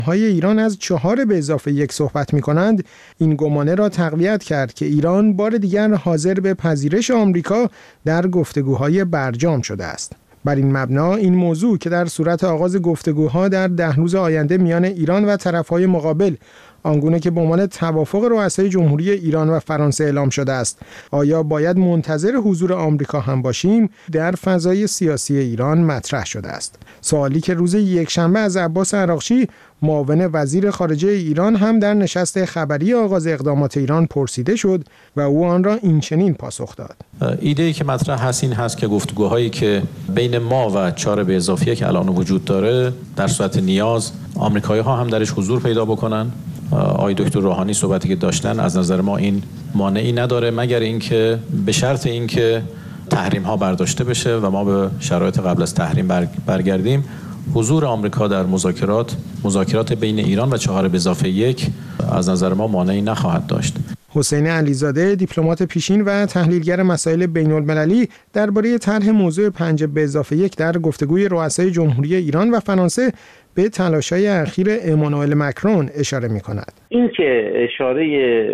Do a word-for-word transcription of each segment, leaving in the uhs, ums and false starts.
های ایران از چهار به اضافه یک صحبت می‌کنند، این گمانه را تقویت کرد که ایران بار دیگر حاضر به پذیرش آمریکا در گفتگوهای برجام شده است. بر این مبنا این موضوع که در صورت آغاز گفتگوها در ده روز آینده میان ایران و طرف‌های مقابل آنگونه که به عنوان توافق رؤسای جمهوری ایران و فرانسه اعلام شده است، آیا باید منتظر حضور آمریکا هم باشیم، در فضای سیاسی ایران مطرح شده است. سوالی که روز یکشنبه از عباس عراقچی معاون وزیر خارجه ایران هم در نشست خبری آغاز اقدامات ایران پرسیده شد و او آن را این چنین پاسخ داد. ایده‌ای که مطرح هست این هست که گفتگوهایی که بین ما و چهار به اضافه که الان وجود داره در صورت نیاز آمریکایی‌ها هم درش حضور پیدا بکنن. آقای دکتر روحانی صحبتی که داشتن از نظر ما این مانعی نداره، مگر اینکه به شرط اینکه تحریم ها برداشته بشه و ما به شرایط قبل از تحریم برگردیم. حضور آمریکا در مذاکرات مذاکرات بین ایران و چهار به اضافه یک از نظر ما مانعی نخواهد داشت. حسین علیزاده، دیپلمات پیشین و تحلیلگر مسائل بین‌المللی، درباره طرح موضوع پنج به اضافه یک در گفتگوی رؤسای جمهوری ایران و فرانسه به تلاش‌های اخیر امانوئل مکرون اشاره می‌کند. این که اشاره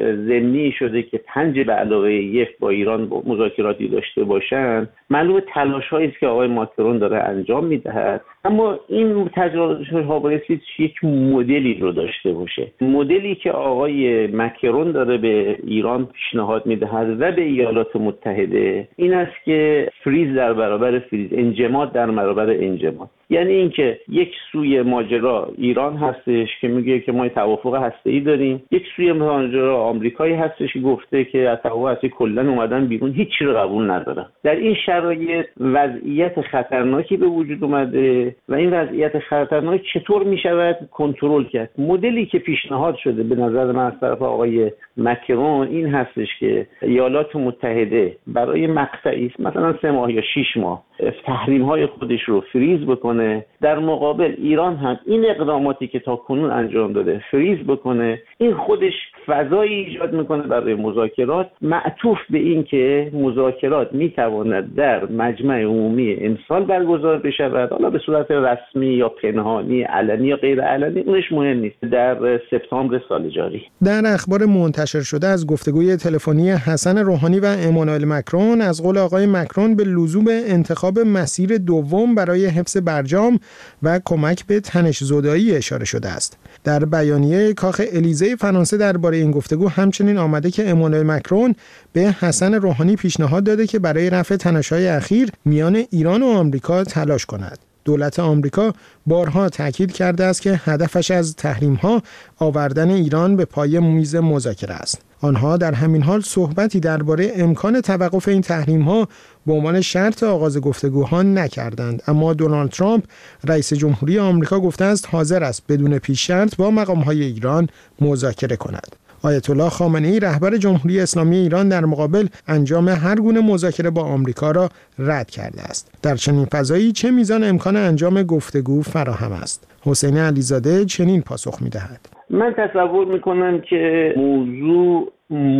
ضمنی شده که پنج به علاوه یک با ایران مذاکراتی داشته باشند، معلومه تلاش‌هایی است که آقای ماکرون داره انجام می‌دهد، اما این تلاش‌ها بایستی یک مدلی رو داشته باشه. مدلی که آقای ماکرون داره به ایران پیشنهاد می‌دهد و به ایالات متحده این است که فریز در برابر فریز، انجماد در برابر انجماد. یعنی اینکه یک سوی ماجرا ایران هستش که میگه که ما توافق هسته‌ای داریم، یک سوی ماجرا آمریکایی هستش که گفته که از توافق هسته‌ای کلاً اومدن بیرون، هیچ چیزی رو قبول ندارن. در این شرایط وضعیت خطرناکی به وجود اومده و این وضعیت خطرناک چطور میشود کنترل کرد؟ مدلی که پیشنهاد شده به نظر من از طرف آقای ماکرون این هستش که ایالات متحده برای مقطعی مثلا سه ماه یا شش ماه تحریم‌های خودش رو فریز بکنه، در مقابل ایران هم این اقداماتی که تا کنون انجام داده فریز بکنه. این خودش فضایی ایجاد میکنه برای مذاکرات، معطوف به این که مذاکرات میتواند در مجمع عمومی امسال برگزار بشود، حالا به صورت رسمی یا پنهانی، علنی یا غیر علنی، اونش مهم نیست، در سپتامبر سال جاری. در اخبار منتشر شده از گفتگوی تلفنی حسن روحانی و امانوئل مکرون، از قول آقای مکرون به لزوم انتخاب مسیر دوم برای حفظ برجام و کمک به تنش‌زدایی اشاره شده است. در بیانیه کاخ الیزه فرانسه درباره این گفتگو همچنین آمده که امانوئل مکرون به حسن روحانی پیشنهاد داده که برای رفع تنش‌های اخیر میان ایران و آمریکا تلاش کند. دولت آمریکا بارها تاکید کرده است که هدفش از تحریم‌ها آوردن ایران به پای میز مذاکره است. آنها در همین حال صحبتی درباره امکان توقف این تحریم‌ها به عنوان شرط آغاز گفتگوها نکردند، اما دونالد ترامپ رئیس جمهوری آمریکا گفته است حاضر است بدون پیش شرط با مقام‌های ایران مذاکره کند. آیت الله خامنه‌ای رهبر جمهوری اسلامی ایران در مقابل انجام هر گونه مذاکره با آمریکا را رد کرده است. در چنین فضایی چه میزان امکان انجام گفتگو فراهم است؟ حسین علیزاده چنین پاسخ می‌دهد. من تصور می‌کنم که موضوع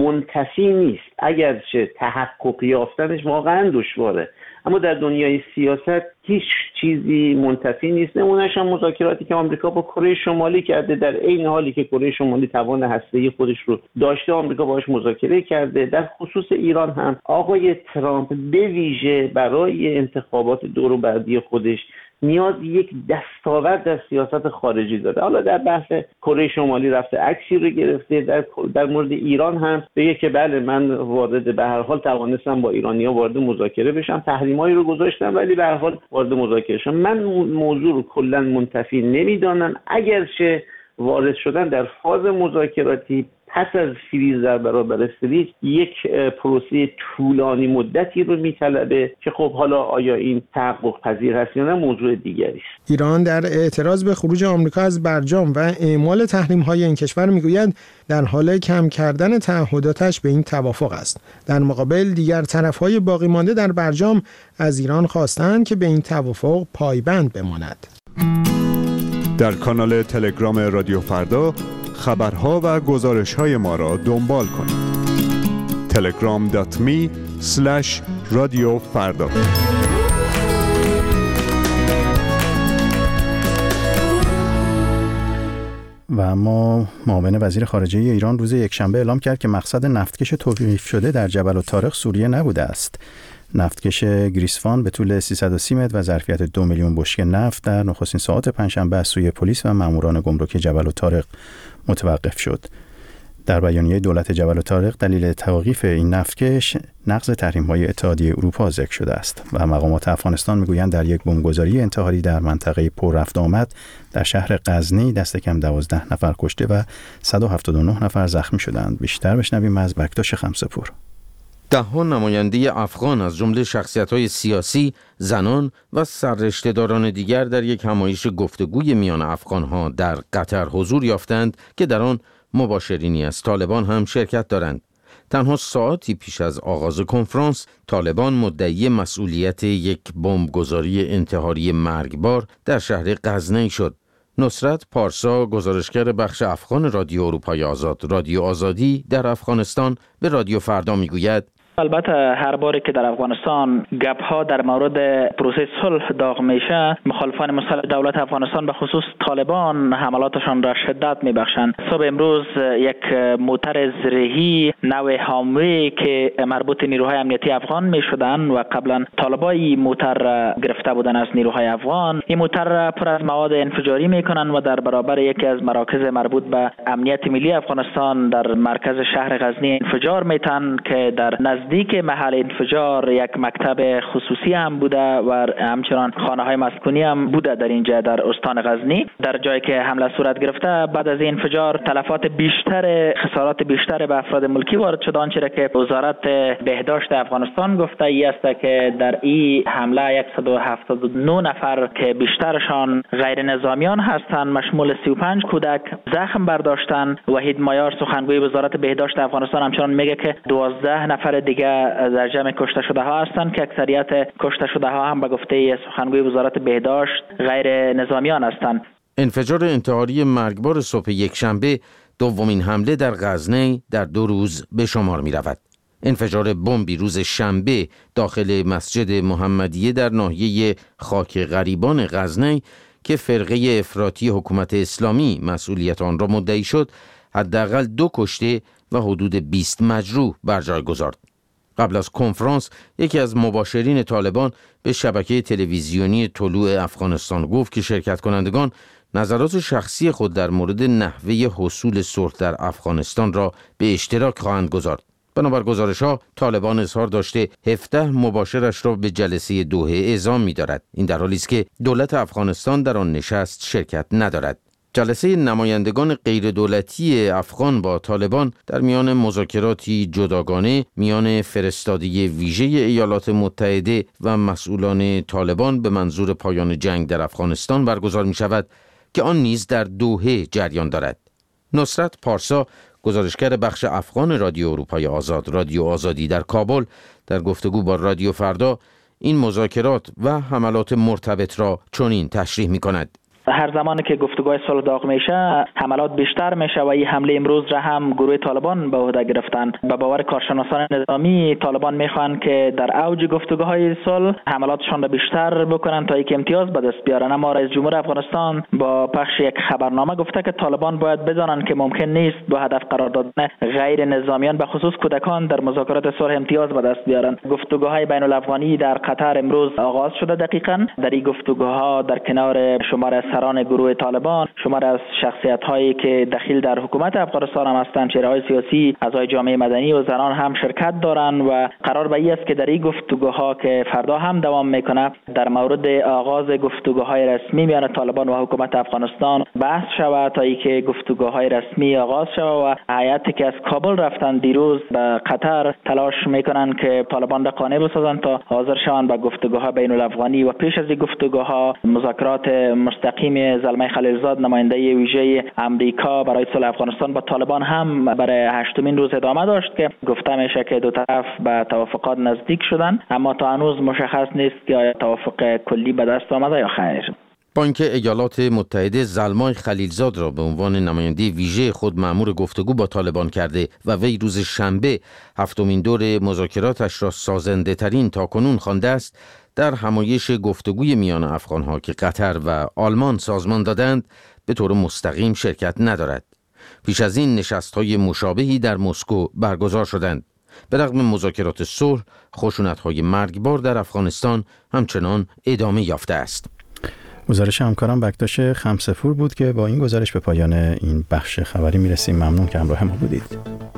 منتفی نیست، اگرچه تحقق یافتنش واقعا دشواره، اما در دنیای سیاست هیچ چیزی منتفی نیست. نمونه‌اش هم مذاکراتی که آمریکا با کره شمالی کرده، در عین حالی که کره شمالی توان هسته‌ای خودش رو داشته آمریکا باهاش مذاکره کرده. در خصوص ایران هم آقای ترامپ به ویژه برای انتخابات دور بعدی خودش نیاز یک دستاورد در سیاست خارجی داره. حالا در بحث کره شمالی رفته عکسی رو گرفته، در در مورد ایران هم بگه که بله من وارد به هر حال توانستم با ایرانی‌ها وارد مذاکره بشم، تحریمایی رو گذاشتم ولی به هر حال وارد مذاکره شدم. من موضوع رو کلا منتفی نمیدانم، اگرچه وارد شدن در فاز مذاکراتی پس از فریز در برابر فریز یک پروسه طولانی مدتی رو میطلبه که خب حالا آیا این تحقق پذیر هست یا نه موضوع دیگری است. ایران در اعتراض به خروج آمریکا از برجام و اعمال تحریم‌های این کشور میگوید در حال کم کردن تعهداتش به این توافق است. در مقابل دیگر طرف‌های باقی مانده در برجام از ایران خواستند که به این توافق پایبند بماند. در کانال تلگرام رادیو فردا خبرها و گزارش‌های ما را دنبال کنید. تلگرام دات می اسلش رادیو فردا. و اما معاون وزیر خارجه ایران روز یکشنبه اعلام کرد که مقصد نفتکش توقیف شده در جبل الطارق سوریه نبوده است. نفتکش گریسفان به طول سیصد و سی متر و ظرفیت دو میلیون بشکه نفت در نخستین ساعات پنجشنبه از سوی پلیس و ماموران گمرک جبل الطارق متوقف شد. در بیانیه دولت جبل الطارق دلیل توقیف این نفتکش نقض تحریم‌های اتحادیه اروپا ذکر شده است و مقامات افغانستان میگویند در یک بمبگذاری انتحاری در منطقه پر رفت آمد در شهر غزنی دست کم دوازده نفر کشته و صد و هفتاد و نه نفر زخمی شدند. بیشتر بشنویم از بکتاش خمسه‌پور. ده‌ها نماینده افغان از جمله شخصیت‌های سیاسی، زنان و سررشته‌داران دیگر در یک همایش گفتگوی میان افغان‌ها در قطر حضور یافتند که در آن مباشرینی از طالبان هم شرکت دارند. تنها ساعتی پیش از آغاز کنفرانس، طالبان مدعی مسئولیت یک بمبگذاری انتحاری مرگبار در شهر غزنی شد. نصرت پارسا، گزارشگر بخش افغان رادیو اروپای آزاد، رادیو آزادی در افغانستان، به رادیو فردا میگوید: البته هر باری که در افغانستان گپ ها در مورد پروسه صلح داغ میشه، مخالفان مسلح دولت افغانستان به خصوص طالبان حملاتشان را شدت میبخشند. صبح امروز یک موتر زرهی نوع هاموی که مربوط نیروهای امنیتی افغان میشدند و قبلا طالبای موتر گرفته بودند از نیروهای افغان، این موتر پر از مواد انفجاری میکنند و در برابر یکی از مراکز مربوط به امنیت ملی افغانستان در مرکز شهر غزنی انفجار میتن که در نزدیک محل انفجار یک مکتب خصوصی هم بوده و همچنان خانه‌های مسکونی هم بوده در اینجا در استان غزنی. در جایی که حمله صورت گرفته، بعد از این انفجار تلفات بیشتر، خسارات بیشتر به افراد ملکی وارد شد، آنچه را که وزارت بهداشت افغانستان گفته ای است که در این حمله صد و هفتاد و نه نفر که بیشترشان غیر نظامیان هستند مشمول سی و پنج کودک زخم برداشتند. وحید مایار سخنگوی وزارت بهداشت افغانستان همچنان میگه که دوازده نفر دیگه در جمع کشته شده ها هستند که اکثریت کشته شده ها هم به گفته سخنگوی وزارت بهداشت غیر نظامیان هستند. انفجار انتحاری مرگبار صبح یکشنبه دومین حمله در غزنی در دو روز به شمار می رود. انفجار بمبی روز شنبه داخل مسجد محمدیه در ناحیه خاک غریبان غزنی که فرقه افراطی حکومت اسلامی مسئولیت آن را مدعی شد، حداقل دو کشته و حدود بیست مجروح بر جای گذارد. قبل از کنفرانس یکی از مباشرین طالبان به شبکه تلویزیونی طلوع افغانستان گفت که شرکت کنندگان نظرات شخصی خود در مورد نحوه حصول صلح در افغانستان را به اشتراک خواهند گذارد. بنابر گزارش‌ها طالبان اظهار داشته هفده مباشرش را به جلسه دوحه اعزام می‌دارد. این در حالی است که دولت افغانستان در آن نشست شرکت ندارد. جلسه نمایندگان غیر دولتی افغان با طالبان در میان مذاکراتی جداگانه میان فرستادگی ویژه ایالات متحده و مسئولان طالبان به منظور پایان جنگ در افغانستان برگزار می شود که آن نیز در دوحه جریان دارد. نصرت پارسا، گزارشگر بخش افغان رادیو اروپای آزاد، رادیو آزادی در کابل، در گفتگو با رادیو فردا این مذاکرات و حملات مرتبط را چنین تشریح می کند: هر زمانی که گفتگوهای صلح داغ میشه، حملات بیشتر میشه و این حمله امروز را هم گروه طالبان به عهده گرفتند. به باور کارشناسان نظامی، طالبان میخوان که در اوج گفتگوهای صلح حملاتشان را بیشتر بکنن تا یک امتیاز به دست بیارن. اما رئیس جمهور افغانستان با پخش یک خبرنامه گفته که طالبان باید بدانند که ممکن نیست با هدف قرار دادن غیر نظامیان به خصوص کودکان در مذاکرات صلح امتیاز به دست بیارن. گفتگوهای بین الافغانی در قطر امروز آغاز شده. دقیقاً در این گفتگوها در کنار شمار از سران گروه طالبان، شمار از شخصیت‌هایی که دخیل در حکومت افغانستان هم هستند، چهره‌های سیاسی، اعضای جامعه مدنی و زنان هم شرکت دارند و قرار به این است که در این گفتگوها که فردا هم دوام میکنه در مورد آغاز گفتگوهای رسمی میان طالبان و حکومت افغانستان بحث شود تا اینکه گفتگوهای رسمی آغاز شود و هیئتی که از کابل رفتن دیروز به قطر تلاش میکنن که طالبان را قانع بسازند تا حاضر شوند به گفتگوهای بین الافغانی و پیش از این گفتگوها مذاکرات مستقیم زلمه خلیلزاد نماینده ویژه امریکا برای صلح افغانستان با طالبان هم برای هشتمین روز ادامه داشت که گفته میشه که دو طرف به توافقات نزدیک شدن، اما تا هنوز مشخص نیست که آیا توافق کلی به دست آمده یا خیر. با اینکه ایالات متحده زلمای خلیلزاد را به عنوان نماینده ویژه خود مأمور گفتگو با طالبان کرده و وی روز شنبه هفتمین دور مذاکراتش را سازنده ترین تاکنون خوانده است، در همایش گفتگوی میان افغانها که قطر و آلمان سازمان دادند به طور مستقیم شرکت ندارد. پیش از این نشست‌های مشابهی در مسکو برگزار شدند. به رغم مذاکرات صلح، خشونت‌های مرگبار در افغانستان همچنان ادامه یافته است. گزارش همکارم بکتاش خمسه‌پور بود که با این گزارش به پایان این بخش خبری میرسیم. ممنون که همراه ما بودید.